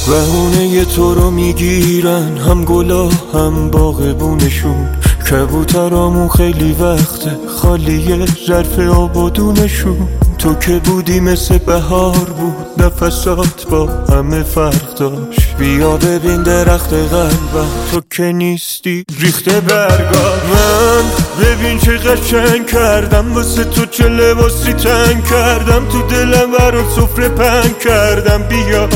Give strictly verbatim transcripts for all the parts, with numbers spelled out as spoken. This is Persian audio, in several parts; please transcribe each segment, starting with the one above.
بهونه تو رو میگیرن هم گلا هم باغبونشون، کبوترامون خیلی وقته خالیه ظرف آبادونشون. تو که بودی مثل بهار بود، نفسات با همه فرق داشت. بیا ببین درخت قلبم، تو که نیستی ریخته برگا. من ببین چه قشنگ کردم واسه تو، چه لباسی تنگ کردم تو دلم برات سفره پنگ کردم. بیا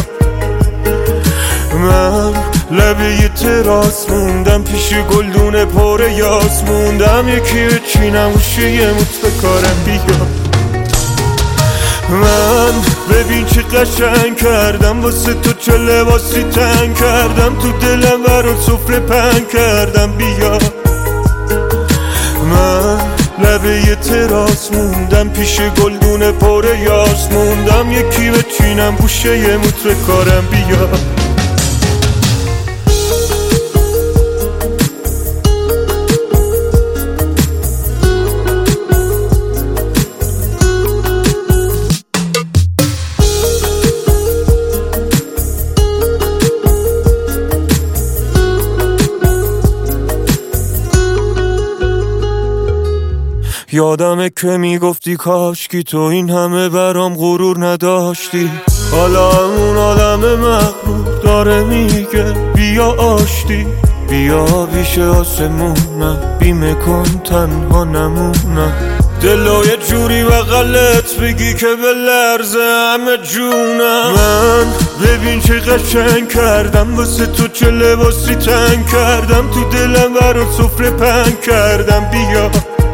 من لبه یه تراس موندم، پیش گلدون پر یاس موندم. یکی بچینم گوشه یه موت بکارم. بیا من ببین چه قشنگ کردم واسه تو، چه لباسی تنگ کردم تو دلم برات سفره پنگ کردم. بیا من لبه یه تراس موندم، پیش گلدون پر یاس موندم. یکی بچینم گوشه یه موت بکارم. بیا یادمه که میگفتی کاشکی تو این همه برام غرور نداشتی. حالا اون آدم مغرور داره میگه بیا آشتی. بیا بیش آسمونم، بیمه کن تنها نمونم. دلو یه جوری بغلت بگی که به لرزه همه جونم. من ببین چه قشنگ کردم واسه تو، چه لباسی تنگ کردم تو دلم برات سفره پنگ کردم. بیا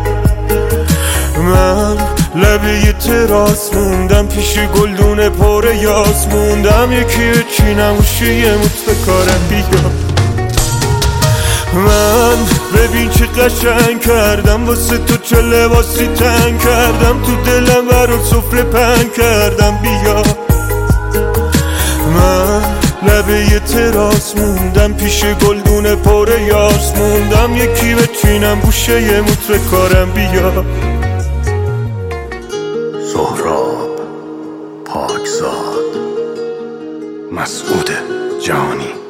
من لبه یه تراس موندم، پیش گلدون پر یاس موندم. یکی بچینم گوشه یه موت بکارم. بیا من ببین چه قشنگ کردم واسه تو، چه لباسی تنگ کردم تو دلم برات سفره پنگ کردم. بیا من لبه یه تراس موندم، پیش گلدون پر یاس موندم. یکی بچینم گوشه یه موت بکارم. بیا سهراب پاکزاد، مسعود جهانی.